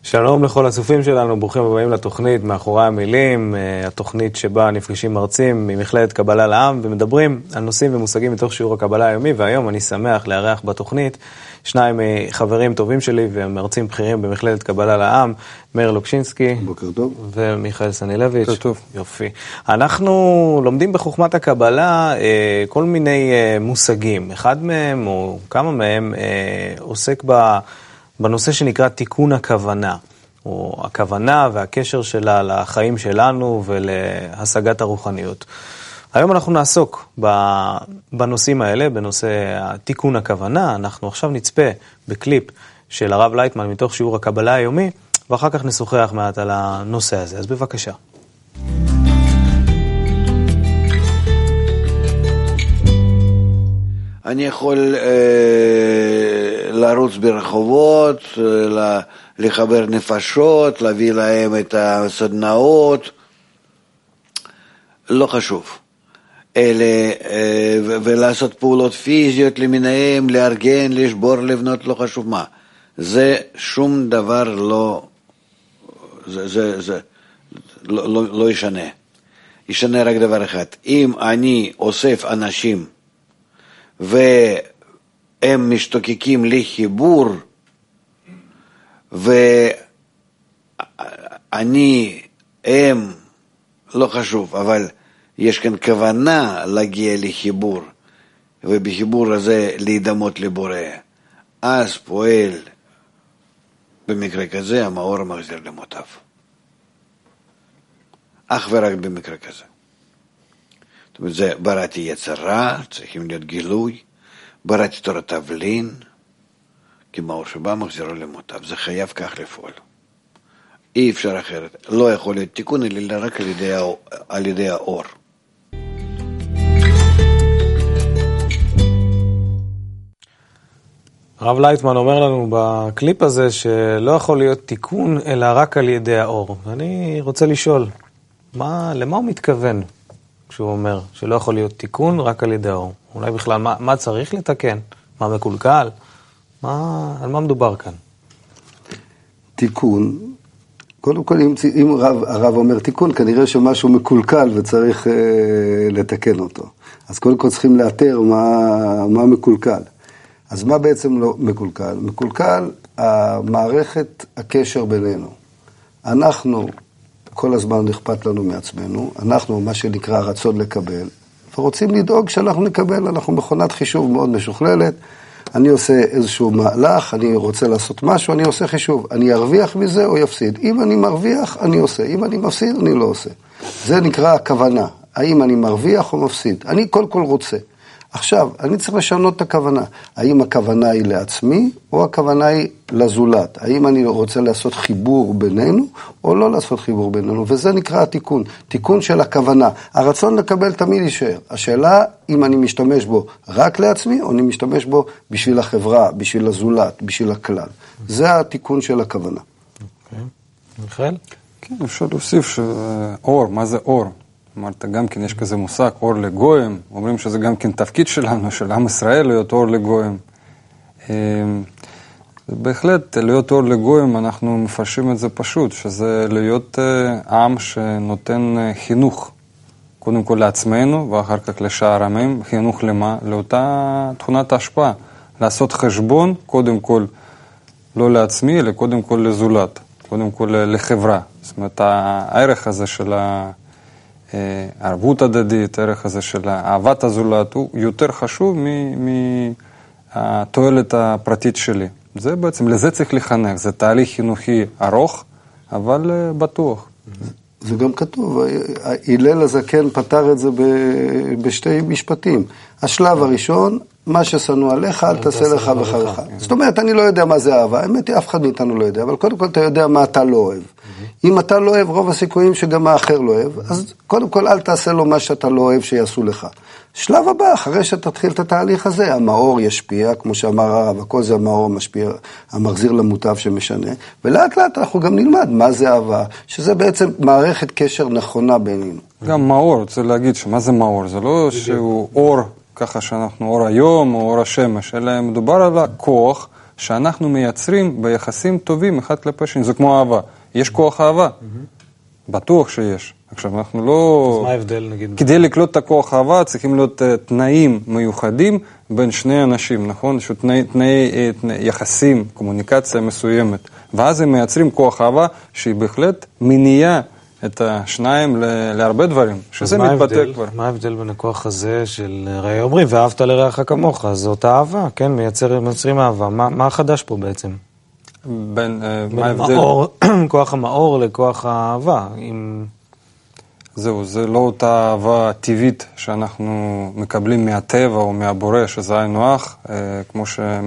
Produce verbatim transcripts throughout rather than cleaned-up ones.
שלום לכל הצופים שלנו, ברוכים הבאים לתוכנית מאחורי המילים, התוכנית שבה נפגשים מרצים ממכללת קבלה לעם ומדברים על נושאים ומושגים מתוך שיעור הקבלה היומי, והיום אני שמח לארח בתוכנית שניים חברים טובים שלי ומרצים בכירים במכללת קבלה לעם, מאיר לוקשינסקי. בוקר טוב. ומיכאל סנילביץ'. בוקר טוב. יופי. אנחנו לומדים בחוכמת הקבלה כל מיני מושגים. אחד מהם או כמה מהם עוסק ב... בנושא שנקרא תיקון הכוונה, או הכוונה והקשר שלה לחיים שלנו ולהשגת הרוחניות. היום אנחנו נעסוק בנושאים האלה, בנושא תיקון הכוונה. אנחנו עכשיו נצפה בקליפ של הרב לייטמן מתוך שיעור הקבלה היומי, ואחר כך נשוחח מעט על הנושא הזה. אז בבקשה. אני יכול אה, לרוץ ברחובות, אה, לחבר נפשות, להביא להם את הסדנאות, לא חשוב. אלה, אה, ו- ולעשות פעולות פיזיות למיניהם, לארגן, לשבור, לבנות, לא חשוב מה. זה שום דבר לא, זה, זה, זה, לא, לא, לא ישנה. ישנה רק דבר אחד. אם אני אוסף אנשים, והם משתוקקים לחיבור, ואני, הם, לא חשוב, אבל יש כאן כוונה להגיע לחיבור, ובחיבור הזה להידמות לבורא. אז פועל, במקרה כזה, המאור מחזיר למוטב. אך ורק במקרה כזה. זאת אומרת, זה בראתי יצרה, צריכים להיות גילוי, בראתי תורת תבלין, כי מאור שבא מחזירו למוטב, זה חייב כך לפעול. אי אפשר אחרת, לא יכול להיות תיקון, אלא רק על ידי, על ידי האור. הרב לייטמן אומר לנו בקליפ הזה שלא יכול להיות תיקון, אלא רק על ידי האור. ואני רוצה לשאול, מה, למה הוא מתכוון? כשהוא אומר שלא יכול להיות תיקון רק על ידי האור. אולי בכלל, מה, מה צריך לתקן? מה מקולקל? מה, על מה מדובר כאן? תיקון, קודם כל, אם, אם הרב, הרב אומר תיקון, כנראה שמשהו מקולקל וצריך אה, לתקן אותו. אז קודם כל צריכים לאתר מה, מה מקולקל. אז מה בעצם לא מקולקל? מקולקל המערכת, הקשר בינינו. אנחנו... כל הזמן אכפת לנו מעצמנו, אנחנו מה שנקרא רצון לקבל, ורוצים לדאוג שאנחנו נקבל, אנחנו מכונת חישוב מאוד משוכללת, אני עושה איזשהו מהלך, אני רוצה לעשות משהו, אני עושה חישוב, אני ארוויח מזה או יפסיד, אם אני מרוויח אני עושה, אם אני מפסיד אני לא עושה. זה נקרא הכוונה, האם אני מרוויח או מפסיד, אני כל כל רוצה. עכשיו, אני צריך לשנות את הכוונה. האם הכוונה היא לעצמי, או הכוונה היא לזולת? האם אני רוצה לעשות חיבור בינינו, או לא לעשות חיבור בינינו? וזה נקרא התיקון, תיקון של הכוונה. הרצון לקבל תמיד יישאר. השאלה, אם אני משתמש בו רק לעצמי, או אני משתמש בו בשביל החברה, בשביל הזולת, בשביל הכלל. זה התיקון של הכוונה. אוקיי. מיכאל? כן, אפשר להוסיף שאור, מה זה אור? אמרת, גם כן יש כזה מושג, אור לגויים, אומרים שזה גם כן תפקיד שלנו, של עם ישראל, להיות אור לגויים. בהחלט, להיות אור לגויים, אנחנו מפרשים את זה פשוט, שזה להיות עם שנותן חינוך, קודם כל לעצמנו, ואחר כך לשאר עמים, חינוך למה? לאותה תכונת ההשפעה, לעשות חשבון, קודם כל לא לעצמי, אלא קודם כל לזולת, קודם כל לחברה. זאת אומרת, הערך הזה של ה... ערבות הדדית, הערך הזה של אהבת הזולת, הוא יותר חשוב מהתועלת הפרטית שלי. זה בעצם, לזה צריך לחנך, זה תהליך חינוכי ארוך, אבל בטוח. זה גם כתוב, הלל הזקן פתר את זה בשתי משפטים. השלב הראשון, מה ששנוא עליך, אל תעשה לך וחברך. זאת אומרת, אני לא יודע מה זה אהבה, האמת היא, אף אחד מאיתנו לא יודע, אבל קודם כל אתה יודע מה אתה לא אוהב. אם אתה לא אוהב, רוב הסיכויים שגם האחר לא אוהב, אז קודם כל אל תעשה לו מה שאתה לא אוהב שיעשו לך. שלב הבא, אחרי שתתחיל את התהליך הזה, המאור ישפיע, כמו שאמר הרב, הכל זה המאור משפיע, המחזיר למוטב שמשנה, ולאט לאט אנחנו גם נלמד מה זה אהבה, שזה בעצם מערכת קשר נכונה בינינו. גם מאור, רוצה להגיד שמה זה מאור, זה לא שהוא אור, ככה שאנחנו אור היום או אור השמש, אלא מדובר על הכוח שאנחנו מייצרים ביחסים טובים אחד כלפי שני. זה כמו אהבה. יש כוח אהבה? Mm-hmm. בטוח שיש. עכשיו, אנחנו לא... אז מה ההבדל, נגיד? כדי לקלוט את הכוח אהבה, צריכים להיות תנאים מיוחדים בין שני אנשים, נכון? יש תנאי, תנאי, תנאי יחסים, קומוניקציה מסוימת. ואז הם מייצרים כוח אהבה שהיא בהחלט מניעה את השניים להרבה דברים, שזה מתבטא כבר. מה ההבדל בין הכוח הזה של, הרי אומרים, ואהבת לרעך כמוך, זאת אהבה, כן? מייצר, מייצרים אהבה. מה, מה חדש פה בעצם? בין, בין מה ההבדל? מאור, כוח המאור לכוח האהבה. עם... זהו, זה לא אותה אהבה טבעית שאנחנו מקבלים מהטבע או מהבורא, שזה היינו הך, כמו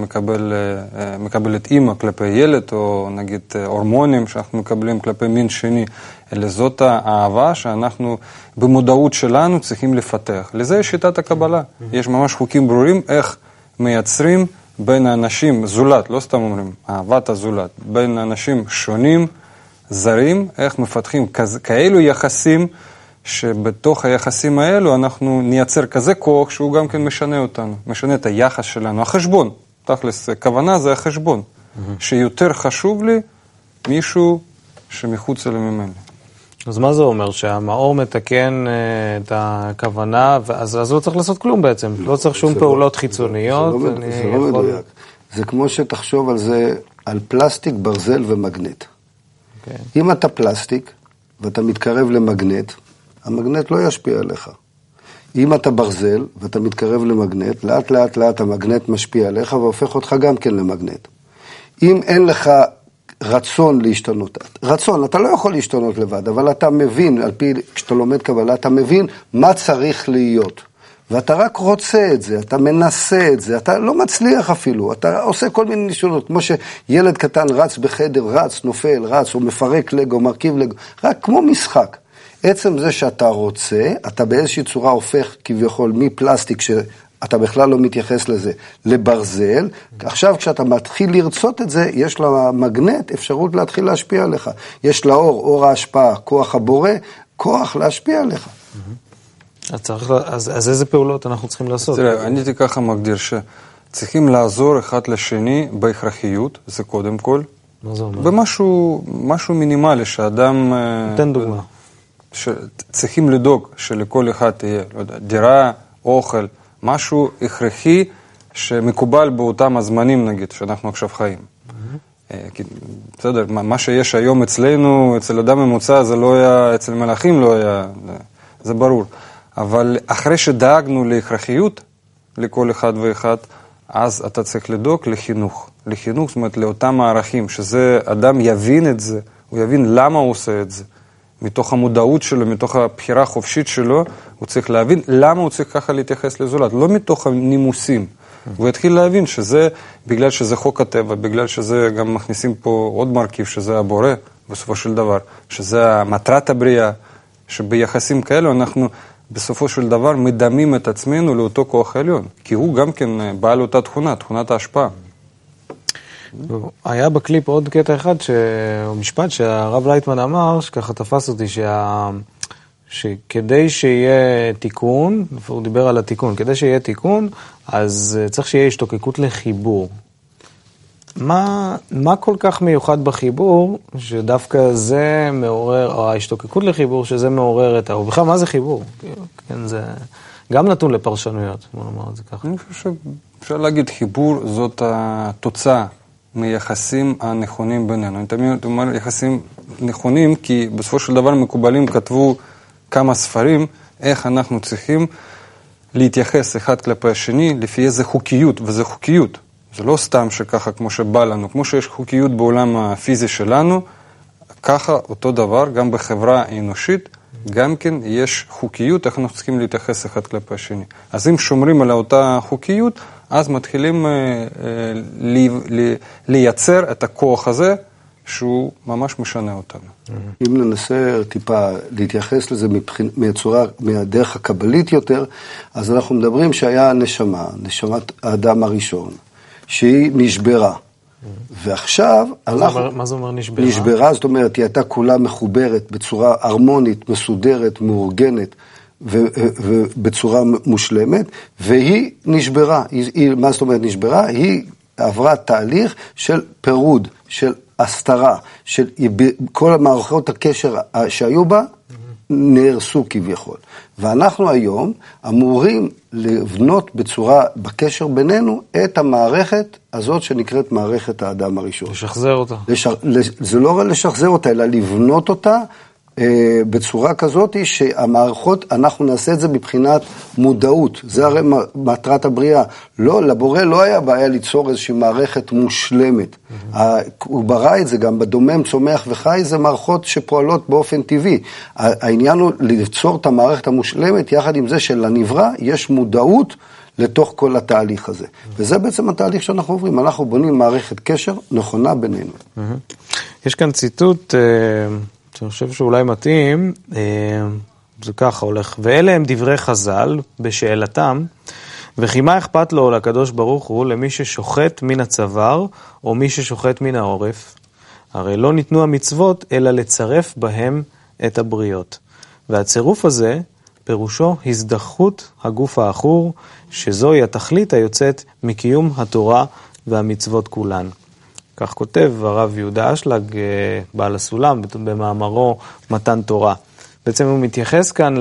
שמקבלת אימא כלפי ילד, או נגיד הורמונים שאנחנו מקבלים כלפי מין שני, אלא זאת האהבה שאנחנו במודעות שלנו צריכים לפתח. לזה יש שיטת הקבלה. יש ממש חוקים ברורים איך מייצרים בין האנשים, זולת, לא סתם אומרים, אהבת הזולת, בין אנשים שונים, זרים, איך מפתחים כאלו יחסים, שבתוך היחסים האלו אנחנו נייצר כזה כוח שהוא גם כן משנה אותנו, משנה את היחס שלנו, החשבון, תכלס, כוונה זה החשבון, mm-hmm. שיותר חשוב לי מישהו שמחוץ אלה ממני. אז מה זה אומר? שהמאור מתקן uh, את הכוונה, אז, אז לא צריך לעשות כלום בעצם, לא, לא צריך שום פעולות לא, חיצוניות. זה לא, אני זה לא יכול... מדויק. זה כמו שתחשוב על זה, על פלסטיק, ברזל ומגנט. Okay. אם אתה פלסטיק ואתה מתקרב למגנט, המגנט לא ישפיע עליך. אם אתה ברזל ואתה מתקרב למגנט, לאט לאט לאט המגנט משפיע עליך והופך אותך גם כן למגנט. אם אין לך רצון להשתנות, רצון, אתה לא יכול להשתנות לבד, אבל אתה מבין, על פי, כשאתה לומד קבלה, אתה מבין מה צריך להיות. ואתה רק רוצה את זה, אתה מנסה את זה, אתה לא מצליח אפילו, אתה עושה כל מיני ניסיונות, כמו שילד קטן רץ בחדר, רץ, נופל, רץ, או מפרק לגו, מרכיב לגו, רק כמו משחק. עצם זה שאתה רוצה, אתה באיזושהי צורה הופך כביכול מפלסטיק שאתה בכלל לא מתייחס לזה, לברזל. עכשיו כשאתה מתחיל לרצות את זה, יש למגנט אפשרות להתחיל להשפיע עליך. יש לאור, אור ההשפעה, כוח הבורא, כוח להשפיע עליך. אז, צריך, אז, אז איזה פעולות אנחנו צריכים לעשות? תראה, אני הייתי ככה מגדיר שצריכים לעזור אחד לשני בהכרחיות, זה קודם כל. מה זה אומר? במשהו משהו מינימלי שאדם... תן דוגמה. שצריכים לדאוג שלכל אחד תהיה, לא יודע, דירה, אוכל, משהו הכרחי שמקובל באותם הזמנים, נגיד, שאנחנו עכשיו חיים. Mm-hmm. כי, בסדר, מה שיש היום אצלנו, אצל אדם ממוצע, זה לא היה, אצל מלאכים לא היה, זה ברור. אבל אחרי שדאגנו להכרחיות, לכל אחד ואחד, אז אתה צריך לדאוג לחינוך. לחינוך, זאת אומרת, לאותם הערכים, שזה אדם יבין את זה, הוא יבין למה הוא עושה את זה. מתוך המודעות שלו, מתוך הבחירה החופשית שלו, הוא צריך להבין למה הוא צריך ככה להתייחס לזולת, לא מתוך הנימוסים. הוא יתחיל להבין שזה, בגלל שזה חוק הטבע, בגלל שזה גם מכניסים פה עוד מרכיב, שזה הבורא, בסופו של דבר, שזה מטרת הבריאה, שביחסים כאלו אנחנו בסופו של דבר מדמים את עצמנו לאותו כוח עליון, כי הוא גם כן בעל אותה תכונה, תכונת ההשפעה. היה בקליפ עוד קטע אחד, משפט שהרב לייטמן אמר, שככה תפס אותי, שה... שכדי שיהיה תיקון, הוא דיבר על התיקון, כדי שיהיה תיקון, אז צריך שיהיה השתוקקות לחיבור. מה, מה כל כך מיוחד בחיבור, שדווקא זה מעורר, או ההשתוקקות לחיבור, שזה מעורר את ה... ובכלל, מה זה חיבור? כן, זה גם נתון לפרשנויות, בוא נאמר את זה ככה. אני חושב שאפשר להגיד, חיבור זאת התוצאה מיחסים הנכונים בינינו. אני תמיד אומר יחסים נכונים, כי בסופו של דבר מקובלים כתבו כמה ספרים, איך אנחנו צריכים להתייחס אחד כלפי השני, לפי איזה חוקיות, וזה חוקיות. זה לא סתם שככה כמו שבא לנו, כמו שיש חוקיות בעולם הפיזי שלנו, ככה אותו דבר, גם בחברה האנושית, גם כן יש חוקיות, איך אנחנו צריכים להתייחס אחד כלפי השני. אז אם שומרים על אותה חוקיות, אז מתחילים אה, אה, לי, לי, לייצר את הכוח הזה, שהוא ממש משנה אותנו. אם ננסה טיפה להתייחס לזה מהצורה, מהדרך הקבלית יותר, אז אנחנו מדברים שהיה נשמה, נשמת האדם הראשון, שהיא נשברה. ועכשיו... מה זה אומר, מה זה אומר נשברה? נשברה, זאת אומרת, היא הייתה כולה מחוברת בצורה הרמונית, מסודרת, מאורגנת, ובצורה מושלמת, והיא נשברה. היא, מה זאת אומרת נשברה? היא עברה תהליך של פירוד, של הסתרה, של כל המערכות הקשר שהיו בה, נהרסו כביכול. ואנחנו היום אמורים לבנות בצורה, בקשר בינינו, את המערכת הזאת שנקראת מערכת האדם הראשון. לשחזר אותה. לש... זה לא רק לשחזר אותה, אלא לבנות אותה אה, בצורה כזאת שהמערכות, אנחנו נעשה את זה מבחינת מודעות. זה הרי מטרת הבריאה. לא, לבורא לא היה בעיה ליצור איזושהי מערכת מושלמת. Mm-hmm. הוא ברא את זה גם בדומם, צומח וחי, זה מערכות שפועלות באופן טבעי. העניין הוא ליצור את המערכת המושלמת, יחד עם זה שלנברא יש מודעות לתוך כל התהליך הזה. Mm-hmm. וזה בעצם התהליך שאנחנו עוברים. אנחנו בונים מערכת קשר נכונה בינינו. Mm-hmm. יש כאן ציטוט... אני חושב שאולי מתאים, זה ככה הולך, ואלה הם דברי חז"ל בשאלתם, וכי מה אכפת לו לקדוש ברוך הוא למי ששוחט מן הצוואר או מי ששוחט מן העורף? הרי לא ניתנו המצוות אלא לצרף בהם את הבריות. והצירוף הזה פירושו הזדחות הגוף האחור, שזוהי התכלית היוצאת מקיום התורה והמצוות כולן. כך כותב הרב יהודה אשלג, בעל הסולם, במאמרו מתן תורה. בעצם הוא מתייחס כאן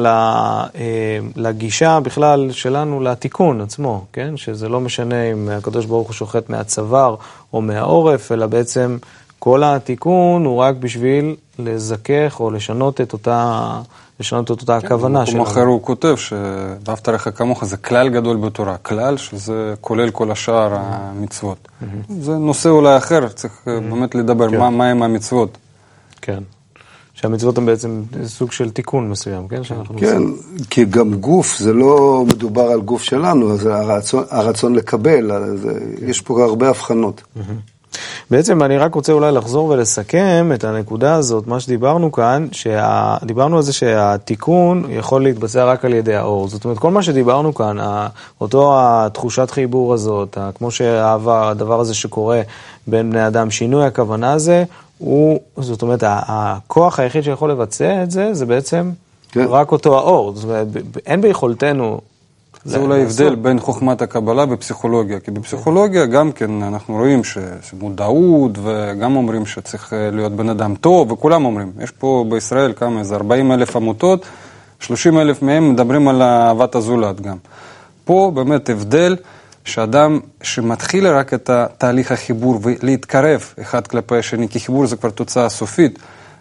לגישה בכלל שלנו לתיקון עצמו, כן? שזה לא משנה אם הקדוש ברוך הוא שוחט מהצוואר או מהעורף, אלא בעצם כל התיקון הוא רק בשביל לזכך או לשנות את אותה, לשנות את אותה הכוונה שלנו. במקום אחר הוא כותב שאהבת לרעך כמוך זה כלל גדול בתורה, כלל שזה כולל כל השאר המצוות. זה נושא אולי אחר, צריך באמת לדבר מה הם המצוות. כן. שהמצוות הן בעצם סוג של תיקון מסוים, כן? כן, כי גם גוף, זה לא מדובר על גוף שלנו, זה הרצון, הרצון לקבל, יש פה הרבה הבחנות. בעצם אני רק רוצה אולי לחזור ולסכם את הנקודה הזאת, מה שדיברנו כאן, דיברנו על זה שהתיקון יכול להתבצע רק על ידי האור. זאת אומרת, כל מה שדיברנו כאן, אותו התחושת חיבור הזאת, כמו שהאהבה, הדבר הזה שקורה בין בני אדם, שינוי הכוונה הזה, הוא, זאת אומרת, הכוח היחיד שיכול לבצע את זה, זה בעצם כן. רק אותו האור. זאת אומרת, אין ביכולתנו... זה אולי הבדל בין חוכמת הקבלה בפסיכולוגיה, כי בפסיכולוגיה גם כן אנחנו רואים שמודעות, וגם אומרים שצריך להיות בן אדם טוב, וכולם אומרים. יש פה בישראל כמה, איזה ארבעים אלף עמותות, שלושים אלף מהם מדברים על אהבת הזולת גם. פה באמת הבדל שאדם שמתחיל רק את תהליך החיבור ולהתקרב אחד כלפי השני, כי חיבור זה כבר תוצאה סופית,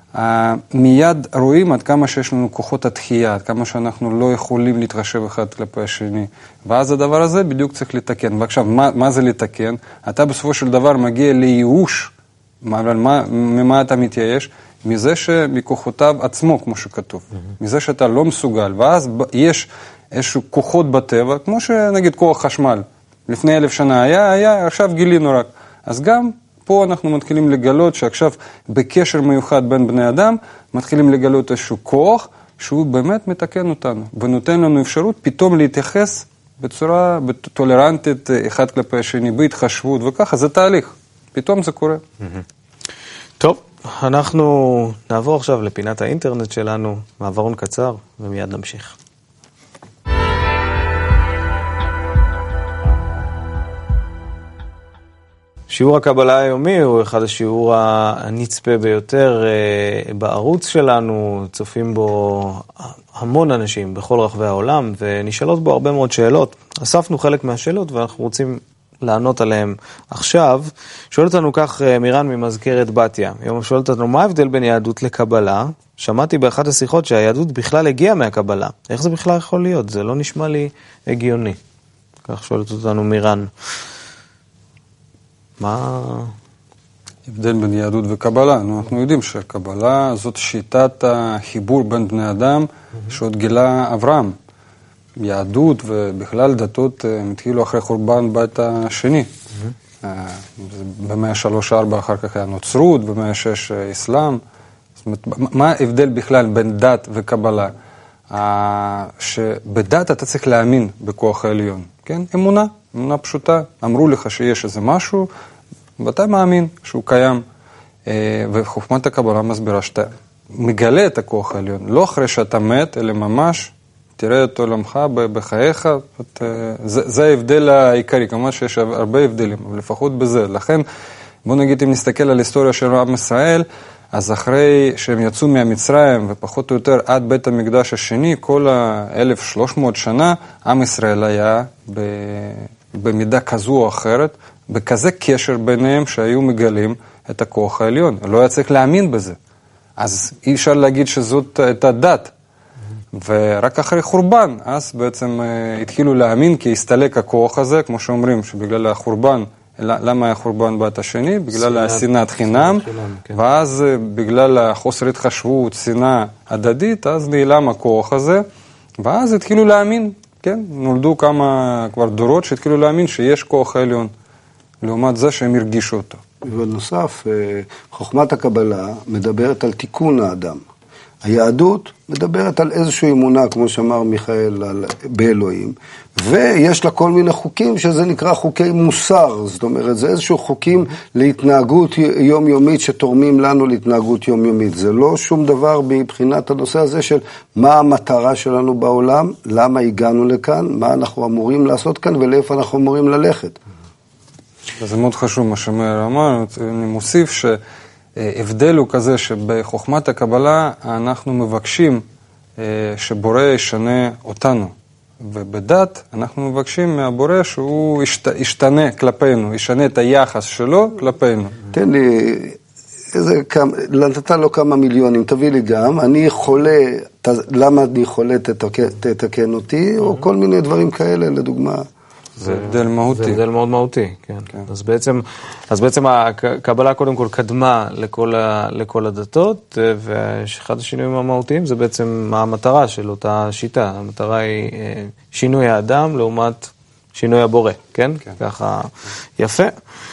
מיד רואים עד כמה שיש לנו כוחות התחייה, עד כמה שאנחנו לא יכולים להתחשב אחד כלפי השני. ואז הדבר הזה בדיוק צריך לתקן. ועכשיו, מה, מה זה לתקן? אתה בסופו של דבר מגיע לייאוש, אבל מה, ממה אתה מתייאש? מזה שמכוחותיו עצמו, כמו שכתוב. Mm-hmm. מזה שאתה לא מסוגל. ואז יש איזשהו כוחות בטבע, כמו שנגיד כוח חשמל. לפני אלף שנה היה, היה, עכשיו גילינו רק. אז גם פה אנחנו מתחילים לגלות שעכשיו בקשר מיוחד בין בני אדם, מתחילים לגלות איזשהו כוח שהוא באמת מתקן אותנו, ונותן לנו אפשרות פתאום להתייחס בצורה טולרנטית אחד כלפי השני, בהתחשבות וככה, זה תהליך. פתאום זה קורה. טוב, אנחנו נעבור עכשיו לפינת האינטרנט שלנו, מעברון קצר, ומיד נמשיך. שיעור הקבלה היומי הוא אחד השיעור הנצפה ביותר בערוץ שלנו, צופים בו המון אנשים בכל רחבי העולם, ונשאלות בו הרבה מאוד שאלות. אספנו חלק מהשאלות ואנחנו רוצים לענות עליהן עכשיו. שואל אותנו כך מירן ממזכרת בתיה. היום שואל אותנו, מה ההבדל בין יהדות לקבלה? שמעתי באחת השיחות שהיהדות בכלל הגיעה מהקבלה. איך זה בכלל יכול להיות? זה לא נשמע לי הגיוני. כך שואלת אותנו מירן. מה הבדל בין יהדות וקבלה? אנחנו יודעים שקבלה זאת שיטת החיבור בין בני אדם שעוד גילה אברהם. יהדות ובכלל דתות התחילו אחרי חורבן בית השני. במאה שלוש ארבע אחר כך היה נוצרות, במאה שש אסלאם. זאת אומרת, מה ההבדל בכלל בין דת וקבלה? שבדת אתה צריך להאמין בכוח העליון, כן? אמונה, אמונה פשוטה. אמרו לך שיש איזה משהו, ואתה מאמין שהוא קיים. וחוכמת הקבלה מסבירה שאתה מגלה את הכוח העליון, לא אחרי שאתה מת, אלא ממש תראה את עולמך בחייך, זה, זה ההבדל העיקרי, כמובן שיש הרבה הבדלים, אבל לפחות בזה. לכן, בוא נגיד, אם נסתכל על ההיסטוריה של עם ישראל, אז אחרי שהם יצאו מהמצרים, ופחות או יותר עד בית המקדש השני, כל ה-אלף ושלוש מאות שנה, עם ישראל היה במידה כזו או אחרת, בכזה קשר ביניהם שהיו מגלים את הכוח העליון. לא היה צריך להאמין בזה. אז אי אפשר להגיד שזאת הייתה דת. ורק אחרי חורבן, אז בעצם התחילו להאמין כי הסתלק הכוח הזה, כמו שאומרים, שבגלל החורבן, למה היה חורבן בת השני? בגלל השנאת חינם, ואז בגלל החוסר התחשבות, שנאה הדדית, אז נעלם הכוח הזה, ואז התחילו להאמין, כן? נולדו כמה כבר דורות שהתחילו להאמין שיש כוח העליון, לעומת זה שהם הרגישו אותו. ובנוסף, חוכמת הקבלה מדברת על תיקון האדם. היהדות מדברת על איזושהי אמונה, כמו שאמר מיכאל, על, באלוהים, ויש לה כל מיני חוקים שזה נקרא חוקי מוסר, זאת אומרת, זה איזשהו חוקים להתנהגות יומיומית שתורמים לנו להתנהגות יומיומית. זה לא שום דבר מבחינת הנושא הזה של מה המטרה שלנו בעולם, למה הגענו לכאן, מה אנחנו אמורים לעשות כאן ולאיפה אנחנו אמורים ללכת. זה מאוד חשוב מה שאומר אמר, אני מוסיף ש... הבדל הוא כזה שבחוכמת הקבלה אנחנו מבקשים שבורא ישנה אותנו, ובדת אנחנו מבקשים מהבורא שהוא ישתנה כלפינו, ישנה את היחס שלו כלפינו. תן לי, איזה כמה, נתת לו כמה מיליונים, תביא לי גם, אני חולה, למה אני חולה, תתקן אותי, או כל מיני דברים כאלה, לדוגמה. זה הבדל מהותי. זה הבדל מאוד מהותי, כן. כן. אז בעצם, אז בעצם הקבלה קודם כל קדמה לכל, ה, לכל הדתות, ואחד השינויים המהותיים זה בעצם המטרה של אותה שיטה. המטרה היא שינוי האדם לעומת שינוי הבורא, כן? כן. ככה יפה.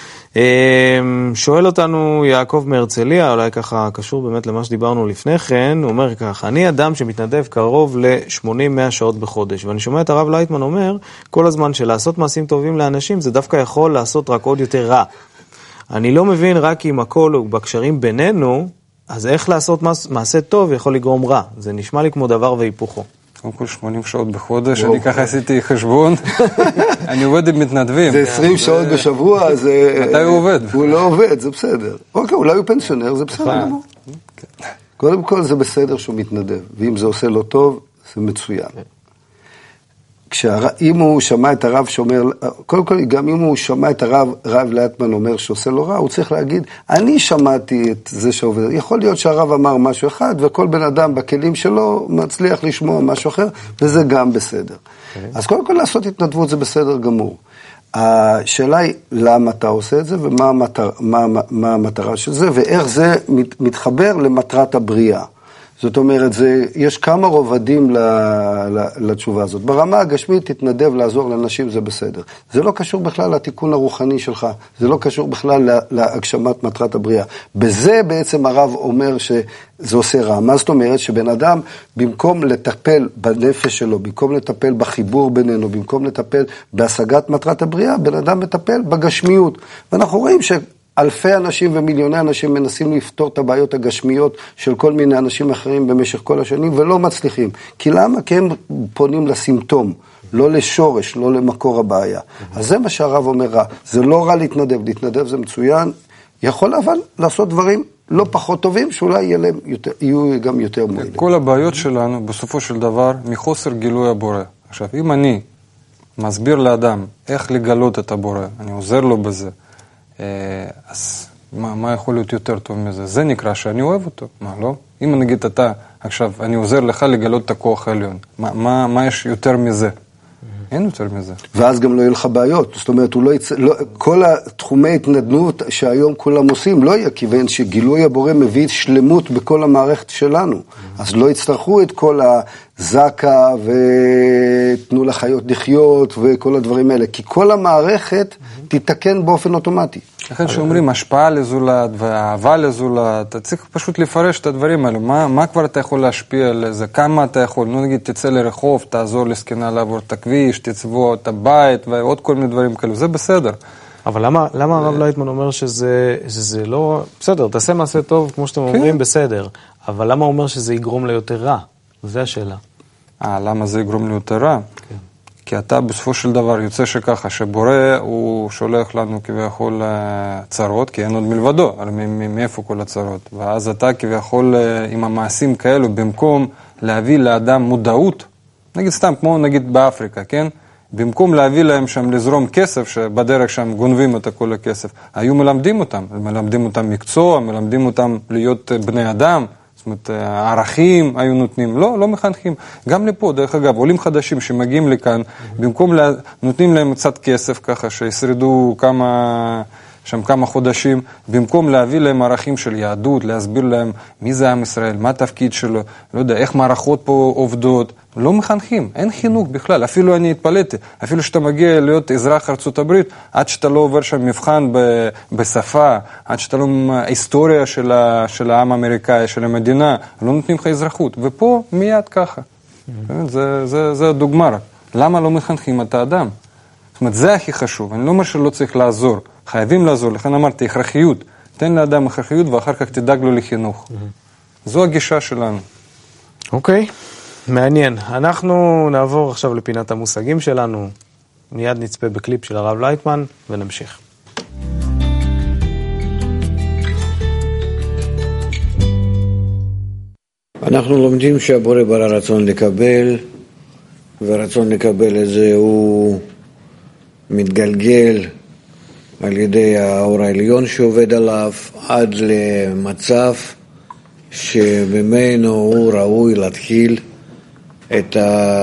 שואל אותנו יעקב מהרצליה, אולי ככה קשור באמת למה שדיברנו לפני כן, הוא אומר ככה, אני אדם שמתנדב קרוב ל-שמונים מאה שעות בחודש, ואני שומע את הרב לייטמן אומר, כל הזמן שלעשות מעשים טובים לאנשים, זה דווקא יכול לעשות רק עוד יותר רע. אני לא מבין רק אם הכל הוא בקשרים בינינו, אז איך לעשות מעשה טוב יכול לגרום רע? זה נשמע לי כמו דבר והיפוכו. קודם כל שמונים שעות בחודש, אני ככה עשיתי חשבון, אני עובד עם מתנדבים. זה עשרים שעות בשבוע, זה... מתי הוא עובד? הוא לא עובד, זה בסדר. אוקיי, אולי הוא פנסיונר, זה בסדר. קודם כל זה בסדר שהוא מתנדב, ואם זה עושה לו טוב, זה מצוין. אם הוא שמע את הרב שאומר, קודם כל גם אם הוא שמע את הרב, רב לייטמן אומר שעושה לו רע, הוא צריך להגיד, אני שמעתי את זה שעובד. יכול להיות שהרב אמר משהו אחד, וכל בן אדם בכלים שלו מצליח לשמוע משהו אחר, וזה גם בסדר. Okay. אז קודם כל לעשות התנדבות זה בסדר גמור. השאלה היא למה אתה עושה את זה, ומה המטרה, מה, מה המטרה של זה, ואיך זה מת, מתחבר למטרת הבריאה. זאת אומרת, זה, יש כמה רובדים ל, ל, לתשובה הזאת. ברמה הגשמית, תתנדב לעזור לאנשים, זה בסדר. זה לא קשור בכלל לתיקון הרוחני שלך. זה לא קשור בכלל להגשמת מטרת הבריאה. בזה בעצם הרב אומר שזה עושה רע. מה זאת אומרת? שבן אדם, במקום לטפל בנפש שלו, במקום לטפל בחיבור בינינו, במקום לטפל בהשגת מטרת הבריאה, בן אדם מטפל בגשמיות. ואנחנו רואים ש... אלפי אנשים ומיליוני אנשים מנסים לפתור את הבעיות הגשמיות של כל מיני אנשים אחרים במשך כל השנים, ולא מצליחים. כי למה? כי הם פונים לסימפטום, לא לשורש, לא למקור הבעיה. אז זה מה שהרב אומר רע. זה לא רע להתנדב, להתנדב זה מצוין, יכול אבל לעשות דברים לא פחות טובים, שאולי יהיו, יותר, יהיו גם יותר מועילים. כל הבעיות שלנו, בסופו של דבר, מחוסר גילוי הבורא. עכשיו, אם אני מסביר לאדם איך לגלות את הבורא, אני עוזר לו בזה, אז מה, מה יכול להיות יותר טוב מזה? זה נקרא שאני אוהב אותו, מה לא? אם נגיד אתה, עכשיו, אני עוזר לך לגלות את הכוח העליון, מה, מה, מה יש יותר מזה? אין יותר מזה. ואז גם לא יהיה לך בעיות, זאת אומרת, הוא לא יצ... לא... כל התחומי התנדנות שהיום כולם עושים לא יהיה, כיוון שגילוי הבורא מביא שלמות בכל המערכת שלנו, אז לא יצטרכו את כל הזקה ותנו לחיות לחיות וכל הדברים האלה, כי כל המערכת תתקן באופן אוטומטי. לכן שאומרים, השפעה לזולת ואהבה לזולת, אתה צריך פשוט לפרש את הדברים האלו. מה, מה כבר אתה יכול להשפיע על זה? כמה אתה יכול? נו נגיד, תצא לרחוב, תעזור לסכנה לעבור את הכביש, תצבוע את הבית ועוד כל מיני דברים כאלו. זה בסדר. אבל למה, למה הרב לייטמן אומר שזה, שזה לא... בסדר, תעשה מעשה טוב, כמו שאתם אומרים, בסדר. אבל למה הוא אומר שזה יגרום ליותר רע? זו השאלה. אה, למה זה יגרום ליותר רע? כן. כי אתה בסופו של דבר יוצא שככה, שבורא הוא שולח לנו כביכול צרות, כי אין עוד מלבדו, הרי מאיפה כל הצרות. ואז אתה כביכול עם המעשים כאלו, במקום להביא לאדם מודעות, נגיד סתם, כמו נגיד באפריקה, כן? במקום להביא להם שם לזרום כסף, שבדרך שם גונבים את כל הכסף, היו מלמדים אותם, מלמדים אותם מקצוע, מלמדים אותם להיות בני אדם, זאת אומרת, הערכים היו נותנים, לא, לא מחנכים. גם לפה, דרך אגב, עולים חדשים שמגיעים לכאן, במקום לה, נותנים להם קצת כסף ככה, שישרדו כמה, שם כמה חודשים, במקום להביא להם ערכים של יהדות, להסביר להם מי זה עם ישראל, מה התפקיד שלו, לא יודע, איך מערכות פה עובדות, לא מחנכים, אין חינוך בכלל, אפילו אני התפלאתי, אפילו שאתה מגיע להיות אזרח ארצות הברית, עד שאתה לא עובר שם מבחן ב- בשפה, עד שאתה לא היסטוריה של, ה- של העם האמריקאי, של המדינה, לא נותנים לך אזרחות, ופה מיד ככה. Mm-hmm. זה, זה, זה הדוגמה רק. למה לא מחנכים את האדם? זאת אומרת, זה הכי חשוב, אני לא אומר שלא צריך לעזור, חייבים לעזור, לכן אמרתי, הכרחיות, תן לאדם הכרחיות ואחר כך תדאג לו לחינוך. Mm-hmm. זו הגישה שלנו. אוקיי. Okay. מעניין. אנחנו נעבור עכשיו לפינת המושגים שלנו, מיד נצפה בקליפ של הרב לייטמן ונמשיך. אנחנו לומדים שהבורא ברא רצון לקבל, והרצון לקבל הזה הוא מתגלגל על ידי האור העליון שעובד עליו, עד למצב שממנו הוא ראוי להתחיל את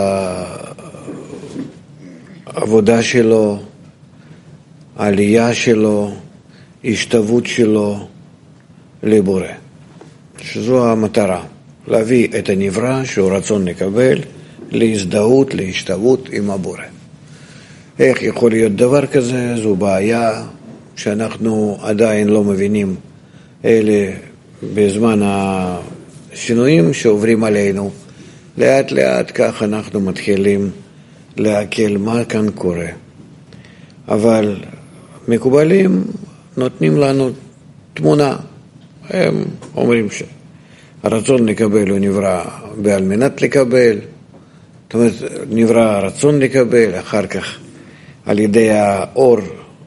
העבודה שלו, העלייה שלו, השתוות שלו לבורא. שזו המטרה, להביא את הנברא שהוא רצון לקבל להזדהות, להשתוות עם הבורא. איך יכול להיות דבר כזה? זו בעיה שאנחנו עדיין לא מבינים אלה בזמן השינויים שעוברים עלינו. לאט לאט כך אנחנו מתחילים להקל מה כאן קורה. אבל מקובלים נותנים לנו תמונה. הם אומרים שהרצון לקבל הוא נברא בעל מנת לקבל. זאת אומרת, נברא רצון לקבל, אחר כך על ידי האור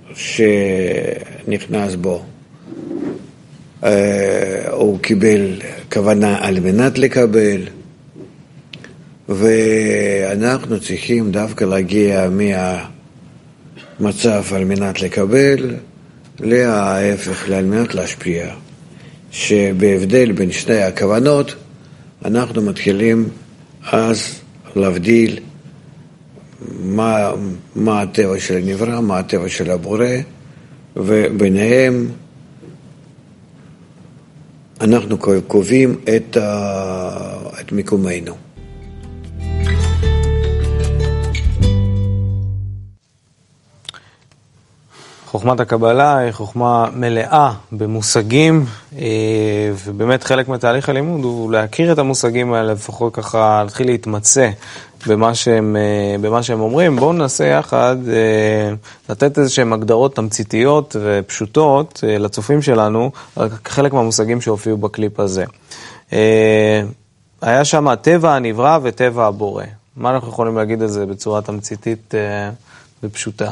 שנכנס בו, הוא קיבל כוונה על מנת לקבל. ואנחנו צריכים דווקא להגיע מהמצב על מנת לקבל להפך, על מנת להשפיע, שבהבדל בין שני הכוונות אנחנו מתחילים אז להבדיל מה, מה הטבע של הנברא, מה הטבע של הבורא, וביניהם אנחנו קובעים את, את מקומנו. חוכמת הקבלה היא חוכמה מלאה במושגים, ובאמת חלק מתהליך הלימוד הוא להכיר את המושגים האלה, לפחות ככה להתחיל להתמצא במה שהם, במה שהם אומרים. בואו ננסה יחד לתת איזשהם הגדרות תמציתיות ופשוטות לצופים שלנו, חלק מהמושגים שהופיעו בקליפ הזה. היה שם טבע הנברא וטבע הבורא. מה אנחנו יכולים להגיד על זה בצורה תמציתית ופשוטה?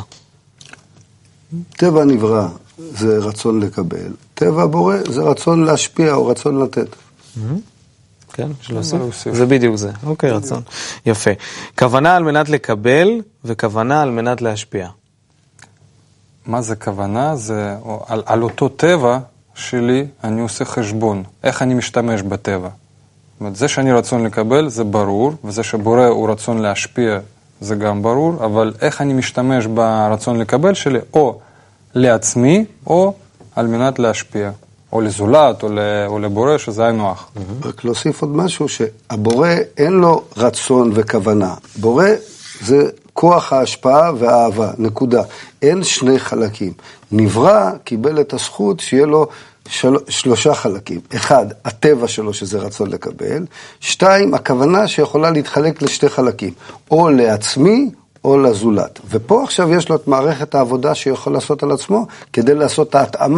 טבע נברא זה רצון לקבל, טבע בורא זה רצון להשפיע או רצון לתת. כן, זה בדיוק זה. אוקיי, רצון. יפה. כוונה על מנת לקבל וכוונה על מנת להשפיע. מה זה כוונה? זה על, על אותו טבע שלי אני עושה חשבון. איך אני משתמש בטבע? זאת אומרת, זה שאני רצון לקבל זה ברור, וזה שבורא הוא רצון להשפיע זה גם ברור, אבל איך אני משתמש ברצון לקבל שלי, או לעצמי, או על מנת להשפיע, או לזולת, או, או לבורא, שזה נוח. רק להוסיף עוד משהו, שהבורא אין לו רצון וכוונה. בורא זה כוח ההשפעה והאהבה, נקודה. אין שני חלקים. נברא קיבל את הזכות שיהיה לו של... שלושה חלקים. אחד, הטבע שלו שזה רצון לקבל. שתיים, הכוונה שיכולה להתחלק לשתי חלקים. או לעצמי או לזולת. ופה עכשיו יש לו את מערכת העבודה שיכול לעשות על עצמו, כדי לעשות את ההתאמה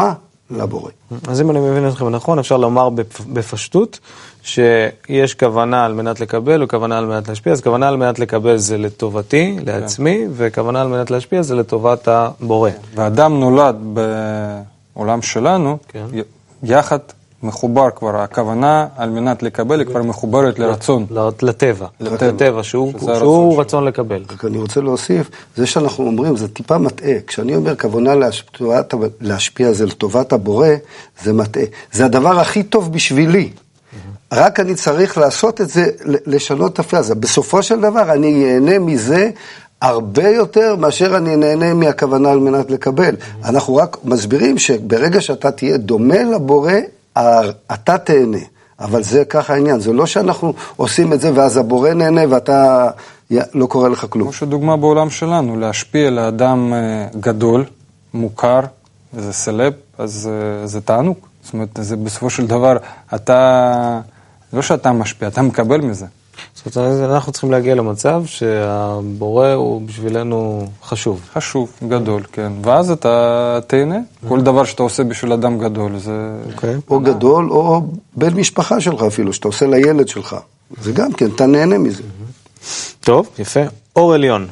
לבורא. אז אם אני מבין אתכם נכון, אפשר לומר בפשטות, שיש כוונה על מנת לקבל וכוונה על מנת להשפיע, אז כוונה על מנת לקבל זה לטובתי, לעצמי, וכוונה על מנת להשפיע זה לטובת הבורא. ואדם נולד בעולם שלנו, יחד מחובר כבר, הכוונה על מנת לקבל היא כבר מחוברת לרצון. לטבע, לטבע, שהוא רצון לקבל. אני רוצה להוסיף, זה שאנחנו אומרים, זה טיפה מטעה. כשאני אומר כוונה להשפיע זה לטובת הבורא, זה מטעה. זה הדבר הכי טוב בשבילי. רק אני צריך לעשות את זה, לשנות את הפרזה. בסופו של דבר אני ייהנה מזה הרבה יותר מאשר אני נהנה מהכוונה על מנת לקבל. אנחנו רק מסבירים שברגע שאתה תהיה דומה לבורא, אתה תהנה. אבל זה ככה העניין. זה לא שאנחנו עושים את זה ואז הבורא נהנה ואתה לא קורא לך כלום. כמו שדוגמה בעולם שלנו, להשפיע לאדם גדול, מוכר, זה סלב, אז זה תענוג. זאת אומרת, זה בסופו של דבר, אתה, לא שאתה משפיע, אתה מקבל מזה. זאת אומרת, אנחנו צריכים להגיע למצב שהבורא הוא בשבילנו חשוב. חשוב, גדול, כן. ואז אתה תהנה. כל דבר שאתה עושה בשביל אדם גדול, זה... או גדול, או בן משפחה שלך אפילו, שאתה עושה לילד שלך. זה גם כן, אתה נהנה מזה. טוב, יפה. אור עליון.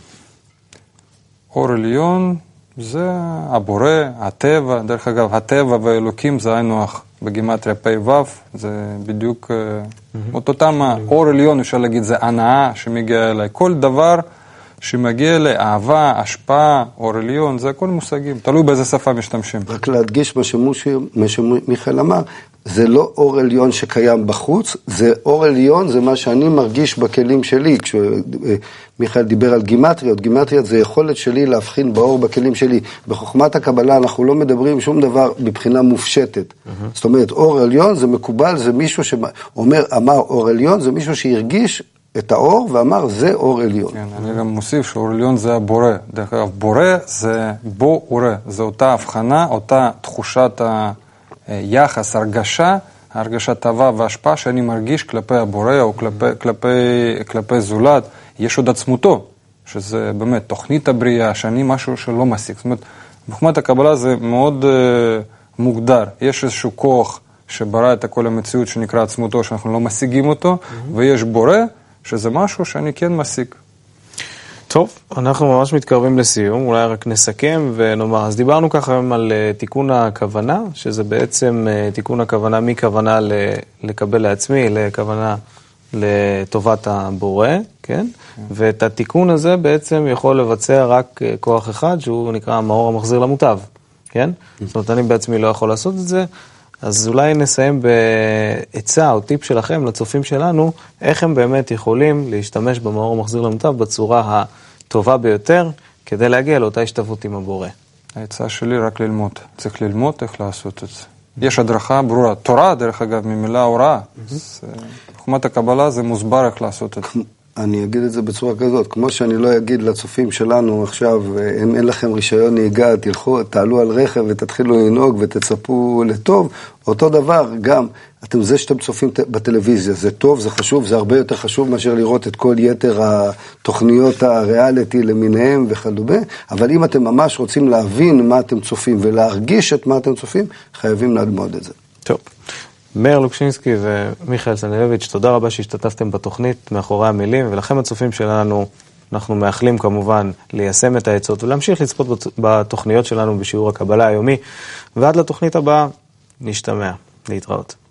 אור עליון זה הבורא, הטבע. דרך אגב, הטבע והאלוקים זה היינו הך. בגימטריה פי וו, זה בדיוק אותו תמה, אור עליון אפשר להגיד, זה הנאה שמגיעה אליי. כל דבר שמגיע אליי, אהבה, השפעה, אור עליון, זה הכל מושגים. תלוי באיזה שפה משתמשים. רק להדגיש מה שמיכאל אמר, זה לא אור עליון שקיים בחוץ, זה אור עליון, זה מה שאני מרגיש בכלים שלי. כשמיכאל דיבר על גימטריות, גימטריות זה יכולת שלי להבחין באור בכלים שלי. בחוכמת הקבלה אנחנו לא מדברים שום דבר מבחינה מופשטת. זאת אומרת, אור עליון זה מקובל, זה מישהו שאומר, אמר אור עליון, זה מישהו שהרגיש את האור ואמר, זה אור עליון. כן, אני גם מוסיף שאור עליון זה הבורא. דרך אגב, בורא זה בורא, זה אותה הבחנה, אותה תחושת ה... יחס, הרגשה, הרגשת טובה והשפעה שאני מרגיש כלפי הבורא או כלפי, כלפי, כלפי זולת, יש עוד עצמותו, שזה באמת תוכנית הבריאה, שאני משהו שלא משיג. זאת אומרת, בחוכמת הקבלה זה מאוד uh, מוגדר. יש איזשהו כוח שברא את כל המציאות שנקרא עצמותו, שאנחנו לא משיגים אותו, mm-hmm. ויש בורא, שזה משהו שאני כן משיג. טוב, אנחנו ממש מתקרבים לסיום, אולי רק נסכם ונאמר, אז דיברנו ככה על תיקון הכוונה, שזה בעצם תיקון הכוונה מכוונה לקבל לעצמי, לכוונה לטובת הבורא, כן? ואת התיקון הזה בעצם יכול לבצע רק כוח אחד, שהוא נקרא המאור המחזיר למוטב, כן? זאת אומרת, אני בעצמי לא יכול לעשות את זה, אז אולי נסיים בעצה או טיפ שלכם לצופים שלנו, איך הם באמת יכולים להשתמש במאור המחזיר למוטב בצורה הטובה ביותר, כדי להגיע לאותה השתוות עם הבורא. העצה שלי רק ללמוד. צריך ללמוד איך לעשות את זה. יש הדרכה ברורה. תורה, דרך אגב, ממילה הוראה. חוכמת הקבלה זה מוסבר איך לעשות את זה. אני אגיד את זה בצורה כזאת, כמו שאני לא אגיד לצופים שלנו עכשיו, אם אין לכם רישיון נהיגה, תלכו, תעלו על רכב ותתחילו לנהוג ותצפו לטוב, אותו דבר גם, אתם זה שאתם צופים בטלוויזיה, זה טוב, זה חשוב, זה הרבה יותר חשוב מאשר לראות את כל יתר התוכניות הריאליטי למיניהם וכדומה, אבל אם אתם ממש רוצים להבין מה אתם צופים ולהרגיש את מה אתם צופים, חייבים ללמוד את זה. טוב. מאיר לוקשינסקי ומיכאל סנילביץ', תודה רבה שהשתתפתם בתוכנית מאחורי המילים, ולכם הצופים שלנו, אנחנו מאחלים כמובן ליישם את העצות ולהמשיך לצפות בתוכניות שלנו בשיעור הקבלה היומי, ועד לתוכנית הבאה נשתמע, להתראות.